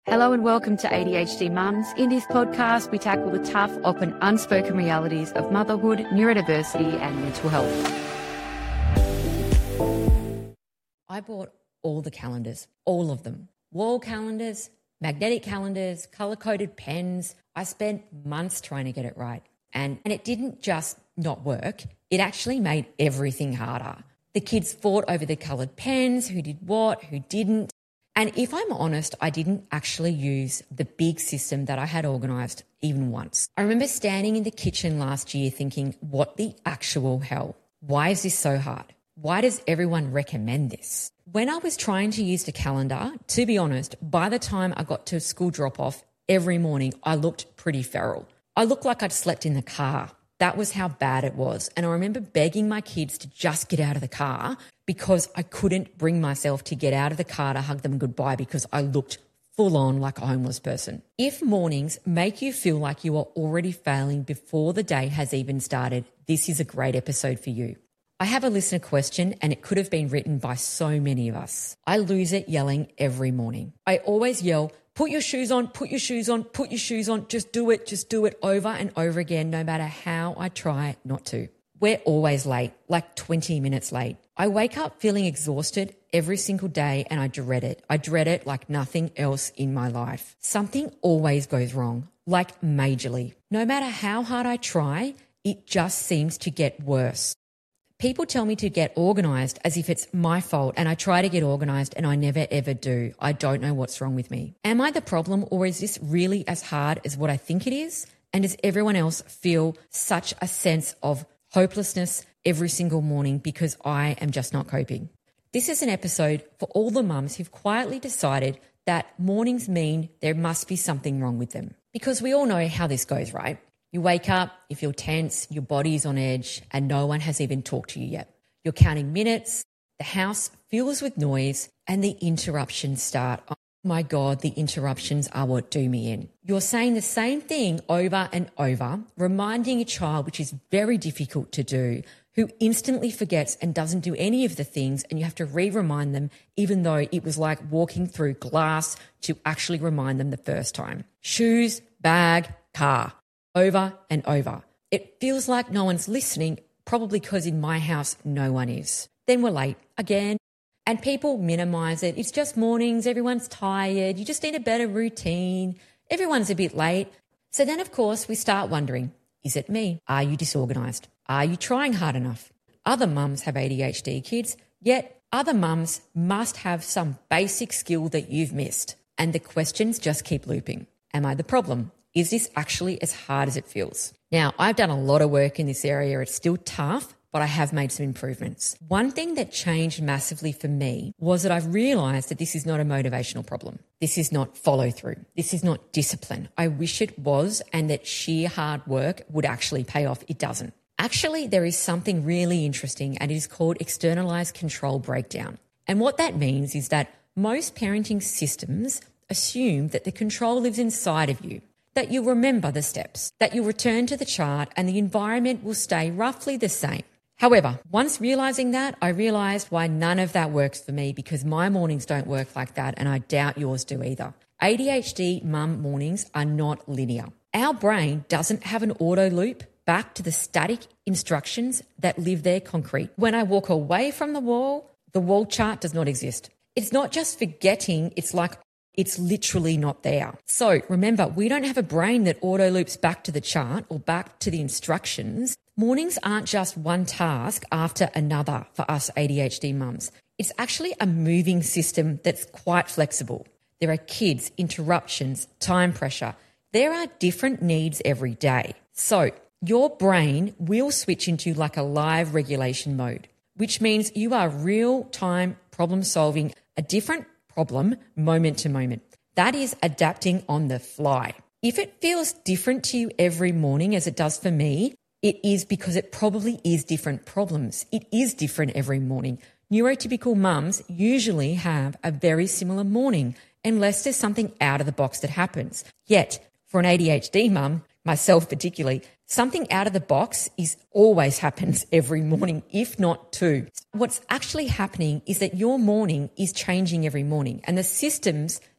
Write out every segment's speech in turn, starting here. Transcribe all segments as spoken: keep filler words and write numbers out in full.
Hello and welcome to A D H D Mums. In this podcast, we tackle the tough, often unspoken realities of motherhood, neurodiversity and mental health. I bought all the calendars, all of them. Wall calendars, magnetic calendars, colour-coded pens. I spent months trying to get it right. And, and it didn't just not work. It actually made everything harder. The kids fought over the coloured pens, who did what, who didn't. And if I'm honest, I didn't actually use the big system that I had organised even once. I remember standing in the kitchen last year thinking, what the actual hell? Why is this so hard? Why does everyone recommend this? When I was trying to use the calendar, to be honest, by the time I got to school drop-off every morning, I looked pretty feral. I looked like I'd slept in the car. That was how bad it was. And I remember begging my kids to just get out of the car because I couldn't bring myself to get out of the car to hug them goodbye because I looked full on like a homeless person. If mornings make you feel like you are already failing before the day has even started, this is a great episode for you. I have a listener question and it could have been written by so many of us. I lose it yelling every morning. I always yell, put your shoes on, put your shoes on, put your shoes on, just do it, just do it over and over again, no matter how I try not to. We're always late, like twenty minutes late. I wake up feeling exhausted every single day and I dread it. I dread it like nothing else in my life. Something always goes wrong, like majorly. No matter how hard I try, it just seems to get worse. People tell me to get organised as if it's my fault and I try to get organised and I never ever do. I don't know what's wrong with me. Am I the problem or is this really as hard as what I think it is? And does everyone else feel such a sense of hopelessness every single morning because I am just not coping? This is an episode for all the mums who've quietly decided that mornings mean there must be something wrong with them. Because we all know how this goes, right? You wake up, you feel tense, your body's on edge, and no one has even talked to you yet. You're counting minutes, the house fills with noise, and the interruptions start. Oh my God, the interruptions are what do me in. You're saying the same thing over and over, reminding a child, which is very difficult to do, who instantly forgets and doesn't do any of the things, and you have to re-remind them, even though it was like walking through glass to actually remind them the first time. Shoes, bag, car. Over and over. It feels like no one's listening, probably because in my house, no one is. Then we're late again, and people minimise it. It's just mornings, everyone's tired, you just need a better routine, everyone's a bit late. So then, of course, we start wondering, is it me? Are you disorganised? Are you trying hard enough? Other mums have A D H D kids, yet other mums must have some basic skill that you've missed. And the questions just keep looping. Am I the problem? Is this actually as hard as it feels? Now, I've done a lot of work in this area. It's still tough, but I have made some improvements. One thing that changed massively for me was that I've realised that this is not a motivational problem. This is not follow through. This is not discipline. I wish it was, and that sheer hard work would actually pay off. It doesn't. Actually, there is something really interesting, and it is called externalised control breakdown. And what that means is that most parenting systems assume that the control lives inside of you, that you'll remember the steps, that you'll return to the chart and the environment will stay roughly the same. However, once realising that, I realised why none of that works for me because my mornings don't work like that and I doubt yours do either. A D H D mum mornings are not linear. Our brain doesn't have an auto loop back to the static instructions that live there concrete. When I walk away from the wall, the wall chart does not exist. It's not just forgetting, it's like it's literally not there. So remember, we don't have a brain that auto loops back to the chart or back to the instructions. Mornings aren't just one task after another for us A D H D mums. It's actually a moving system that's quite flexible. There are kids, interruptions, time pressure. There are different needs every day. So your brain will switch into like a live regulation mode, which means you are real-time problem solving a different problem moment to moment. That is adapting on the fly. If it feels different to you every morning as it does for me, it is because it probably is different problems. It is different every morning. Neurotypical mums usually have a very similar morning unless there's something out of the box that happens. Yet, for an A D H D mum, myself particularly, something out of the box is always happens every morning, if not two. What's actually happening is that your morning is changing every morning and the systems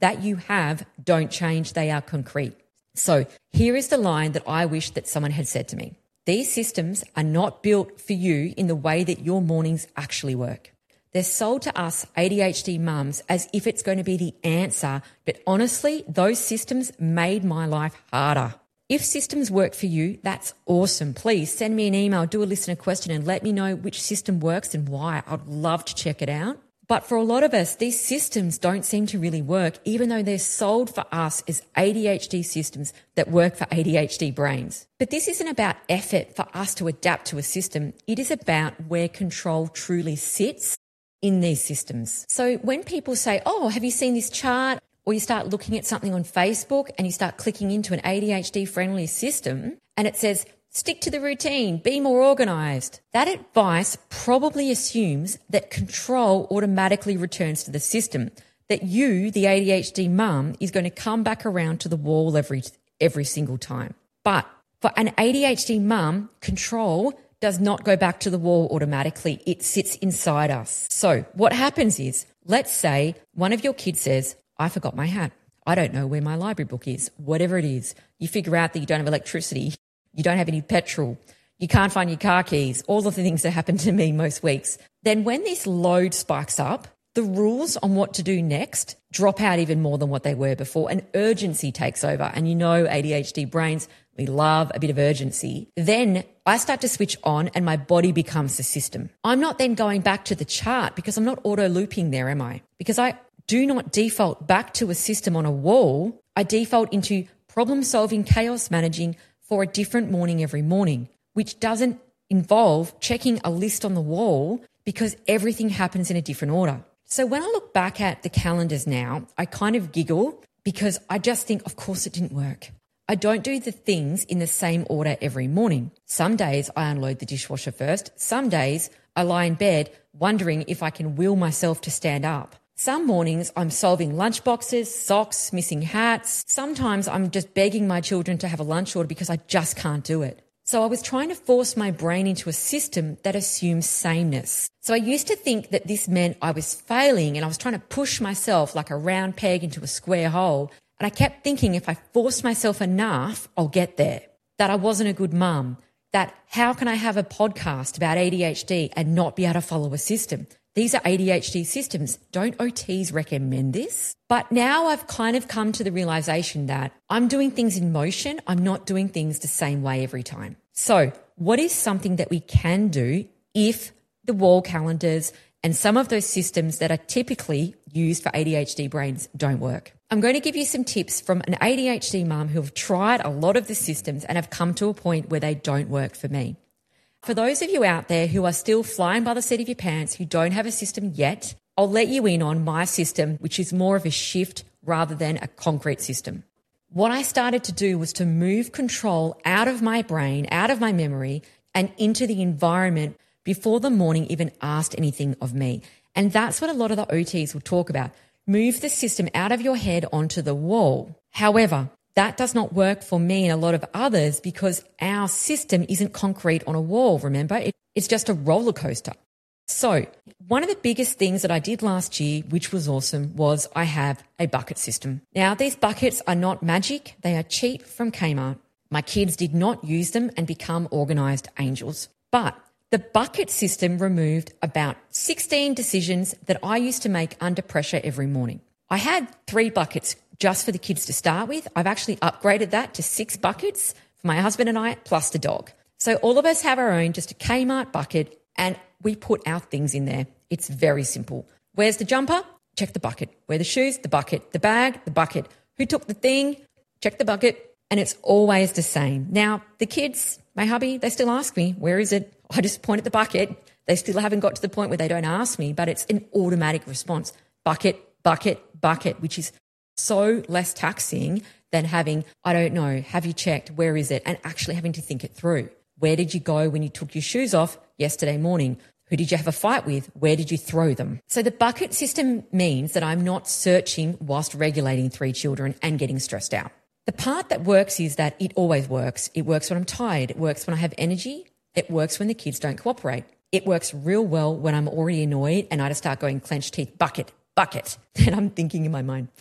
that you have don't change. They are concrete. So here is the line that I wish that someone had said to me. These systems are not built for you in the way that your mornings actually work. They're sold to us A D H D mums as if it's going to be the answer, but honestly, those systems made my life harder. If systems work for you, that's awesome. Please send me an email, do a listener question and let me know which system works and why. I'd love to check it out. But for a lot of us, these systems don't seem to really work, even though they're sold for us as A D H D systems that work for A D H D brains. But this isn't about effort for us to adapt to a system. It is about where control truly sits in these systems. So when people say, oh, have you seen this chart? Or you start looking at something on Facebook and you start clicking into an A D H D-friendly system and it says, stick to the routine, be more organised. That advice probably assumes that control automatically returns to the system, that you, the A D H D mum, is going to come back around to the wall every every single time. But for an A D H D mum, control does not go back to the wall automatically. It sits inside us. So what happens is, let's say one of your kids says, I forgot my hat. I don't know where my library book is. Whatever it is, you figure out that you don't have electricity. You don't have any petrol. You can't find your car keys. All of the things that happen to me most weeks. Then when this load spikes up, the rules on what to do next drop out even more than what they were before, and urgency takes over. And you know, A D H D brains, we love a bit of urgency. Then I start to switch on and my body becomes the system. I'm not then going back to the chart because I'm not auto looping there, am I? Because I do not default back to a system on a wall. I default into problem solving, chaos managing for a different morning every morning, which doesn't involve checking a list on the wall because everything happens in a different order. So when I look back at the calendars now, I kind of giggle because I just think, of course it didn't work. I don't do the things in the same order every morning. Some days I unload the dishwasher first. Some days I lie in bed wondering if I can will myself to stand up. Some mornings I'm solving lunchboxes, socks, missing hats. Sometimes I'm just begging my children to have a lunch order because I just can't do it. So I was trying to force my brain into a system that assumes sameness. So I used to think that this meant I was failing and I was trying to push myself like a round peg into a square hole. And I kept thinking if I force myself enough, I'll get there. That I wasn't a good mum. That how can I have a podcast about A D H D and not be able to follow a system? These are A D H D systems. Don't O Ts recommend this? But now I've kind of come to the realization that I'm doing things in motion. I'm not doing things the same way every time. So what is something that we can do if the wall calendars and some of those systems that are typically used for A D H D brains don't work? I'm going to give you some tips from an A D H D mum who have tried a lot of the systems and have come to a point where they don't work for me. For those of you out there who are still flying by the seat of your pants, who don't have a system yet, I'll let you in on my system, which is more of a shift rather than a concrete system. What I started to do was to move control out of my brain, out of my memory, and into the environment before the morning even asked anything of me. And that's what a lot of the O Ts will talk about. Move the system out of your head onto the wall. However, that does not work for me and a lot of others because our system isn't concrete on a wall, remember? It, it's just a roller coaster. So one of the biggest things that I did last year, which was awesome, was I have a bucket system. Now, these buckets are not magic. They are cheap from Kmart. My kids did not use them and become organised angels. But the bucket system removed about sixteen decisions that I used to make under pressure every morning. I had three buckets just for the kids to start with. I've actually upgraded that to six buckets for my husband and I, plus the dog. So all of us have our own, just a Kmart bucket, and we put our things in there. It's very simple. Where's the jumper? Check the bucket. Where the shoes? The bucket. The bag? The bucket. Who took the thing? Check the bucket. And it's always the same. Now, the kids, my hubby, they still ask me, where is it? I just point at the bucket. They still haven't got to the point where they don't ask me, but it's an automatic response. Bucket, bucket, bucket, which is so less taxing than having, I don't know, have you checked? Where is it? And actually having to think it through. Where did you go when you took your shoes off yesterday morning? Who did you have a fight with? Where did you throw them? So the bucket system means that I'm not searching whilst regulating three children and getting stressed out. The part that works is that it always works. It works when I'm tired. It works when I have energy. It works when the kids don't cooperate. It works real well when I'm already annoyed and I just start going clenched teeth, bucket, bucket. And I'm thinking in my mind, fuck it.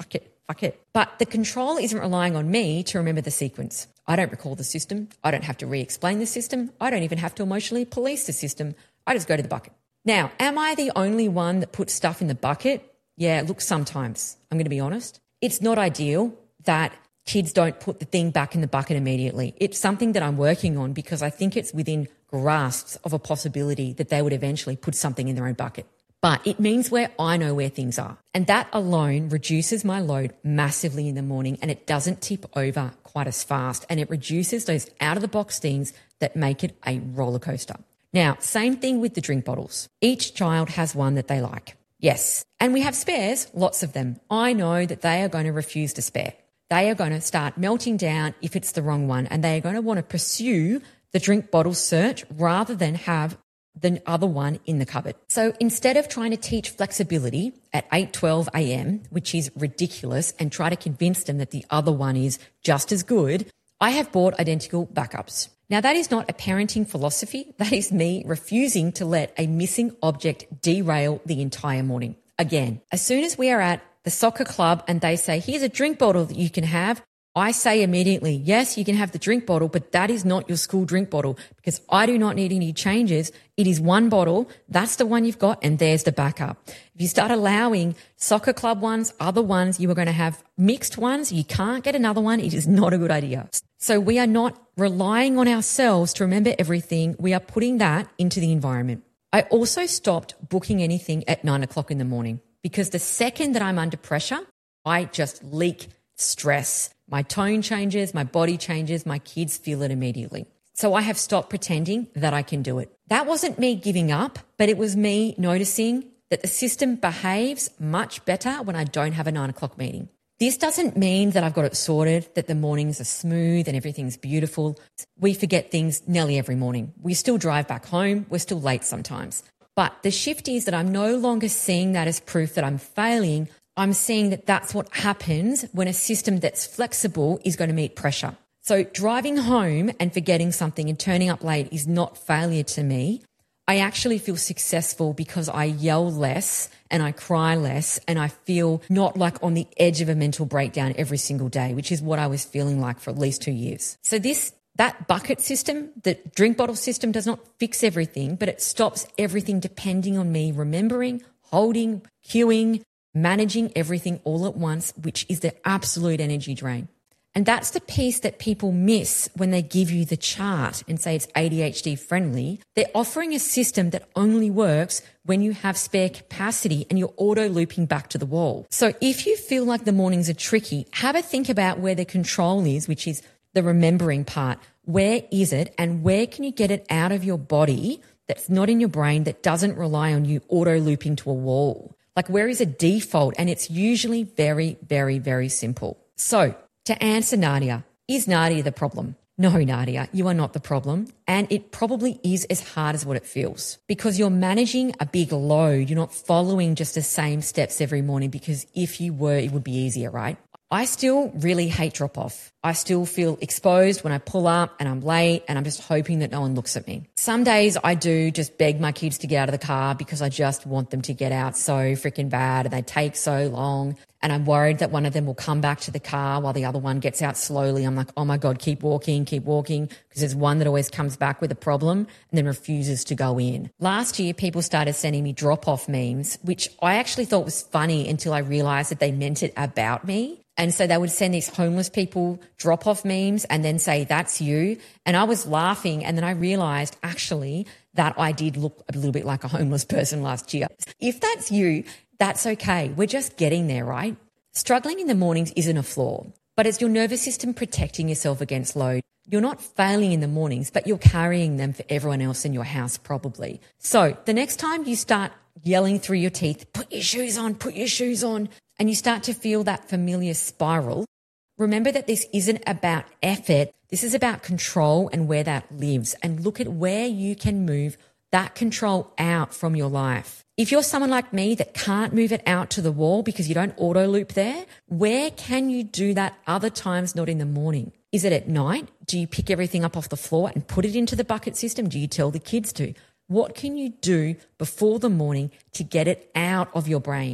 bucket. But the control isn't relying on me to remember the sequence. I don't recall the system. I don't have to re-explain the system. I don't even have to emotionally police the system. I just go to the bucket. Now, am I the only one that puts stuff in the bucket? Yeah, look, sometimes. I'm going to be honest. It's not ideal that kids don't put the thing back in the bucket immediately. It's something that I'm working on because I think it's within grasps of a possibility that they would eventually put something in their own bucket. But it means where I know where things are. And that alone reduces my load massively in the morning, and it doesn't tip over quite as fast, and it reduces those out-of-the-box things that make it a roller coaster. Now, same thing with the drink bottles. Each child has one that they like. Yes. And we have spares, lots of them. I know that they are going to refuse to spare. They are going to start melting down if it's the wrong one, and they are going to want to pursue the drink bottle search rather than have the other one in the cupboard. So instead of trying to teach flexibility at eight twelve a.m., which is ridiculous, and try to convince them that the other one is just as good, I have bought identical backups. Now, that is not a parenting philosophy. That is me refusing to let a missing object derail the entire morning. Again, as soon as we are at the soccer club and they say, here's a drink bottle that you can have, I say immediately, yes, you can have the drink bottle, but that is not your school drink bottle because I do not need any changes. It is one bottle. That's the one you've got, and there's the backup. If you start allowing soccer club ones, other ones, you are going to have mixed ones. You can't get another one. It is not a good idea. So we are not relying on ourselves to remember everything. We are putting that into the environment. I also stopped booking anything at nine o'clock in the morning because the second that I'm under pressure, I just leak stress. My tone changes, my body changes, my kids feel it immediately. So I have stopped pretending that I can do it. That wasn't me giving up, but it was me noticing that the system behaves much better when I don't have a nine o'clock meeting. This doesn't mean that I've got it sorted, that the mornings are smooth and everything's beautiful. We forget things nearly every morning. We still drive back home. We're still late sometimes. But the shift is that I'm no longer seeing that as proof that I'm failing. I'm seeing that that's what happens when a system that's flexible is going to meet pressure. So driving home and forgetting something and turning up late is not failure to me. I actually feel successful because I yell less and I cry less and I feel not like on the edge of a mental breakdown every single day, which is what I was feeling like for at least two years. So this that bucket system, the drink bottle system, does not fix everything, but it stops everything depending on me remembering, holding, queuing, managing everything all at once, which is the absolute energy drain. And that's the piece that people miss when they give you the chart and say it's A D H D friendly. They're offering a system that only works when you have spare capacity and you're auto looping back to the wall. So if you feel like the mornings are tricky, have a think about where the control is, which is the remembering part. Where is it and where can you get it out of your body that's not in your brain, that doesn't rely on you auto looping to a wall? Like, where is a default? And it's usually very, very, very simple. So to answer Nadia, is Nadia the problem? No, Nadia, you are not the problem. And it probably is as hard as what it feels because you're managing a big load. You're not following just the same steps every morning because if you were, it would be easier, right? I still really hate drop off. I still feel exposed when I pull up and I'm late and I'm just hoping that no one looks at me. Some days I do just beg my kids to get out of the car because I just want them to get out so freaking bad and they take so long. And I'm worried that one of them will come back to the car while the other one gets out slowly. I'm like, oh my God, keep walking, keep walking. Because there's one that always comes back with a problem and then refuses to go in. Last year, people started sending me drop-off memes, which I actually thought was funny until I realized that they meant it about me. And so they would send these homeless people drop-off memes and then say, that's you. And I was laughing. And then I realized actually that I did look a little bit like a homeless person last year. If that's you, that's okay. We're just getting there, right? Struggling in the mornings isn't a flaw, but it's your nervous system protecting yourself against load. You're not failing in the mornings, but you're carrying them for everyone else in your house probably. So the next time you start yelling through your teeth, put your shoes on, put your shoes on, and you start to feel that familiar spiral, remember that this isn't about effort. This is about control and where that lives. And look at where you can move that control out from your life. If you're someone like me that can't move it out to the wall because you don't auto loop there, where can you do that other times not in the morning? Is it at night? Do you pick everything up off the floor and put it into the bucket system? Do you tell the kids to? What can you do before the morning to get it out of your brain?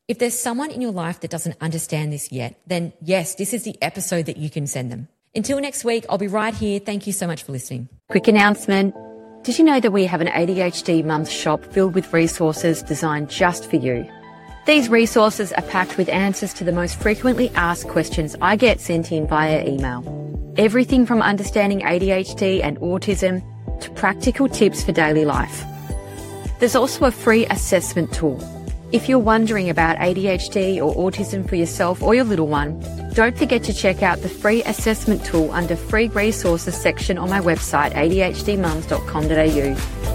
If there's someone in your life that doesn't understand this yet, then yes, this is the episode that you can send them. Until next week, I'll be right here. Thank you so much for listening. Quick announcement. Did you know that we have an A D H D Mums shop filled with resources designed just for you? These resources are packed with answers to the most frequently asked questions I get sent in via email. Everything from understanding A D H D and autism to practical tips for daily life. There's also a free assessment tool. If you're wondering about A D H D or autism for yourself or your little one, don't forget to check out the free assessment tool under free resources section on my website, a d h d mums dot com dot a u.